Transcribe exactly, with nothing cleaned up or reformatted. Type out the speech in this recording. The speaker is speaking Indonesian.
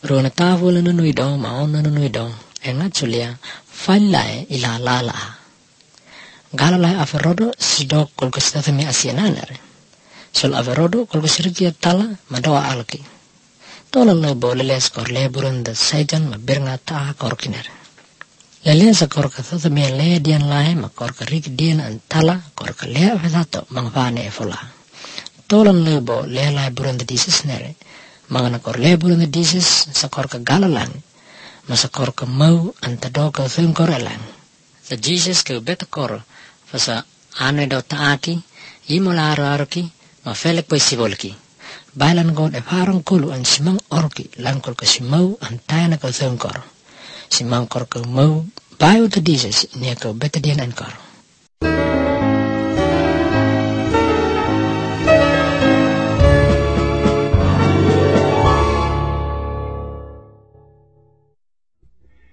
Rona tavula na nui dong, maona na nui dong. Enga chulia, failai ila lala. Galalai aferodo sidok kolko sitatami asiananare. Sol aferodo kolko sirkia tala madoa alki. Tola lebo leles kor leburan da saijan ma birnga taa korkinere. Leles kor ka tatami le dian lai ma kor ka rik dian antala kor ka le afetato mangfane efola. Tola lebo le lai buran da disis nere. Mangana kor leburan da disis sa kor ka galalang. Masa kor ka mau antado ka thun kor elang. Sa Jesus ka beta kor fasa ane do taaki imola ararki ma felek po sibolki. Bailan god e parang kulu an simang orki langkol ka simau an tayana ka thun kor. Simang kor ka mau bayo ta Jesus niya ka beta dian an kor.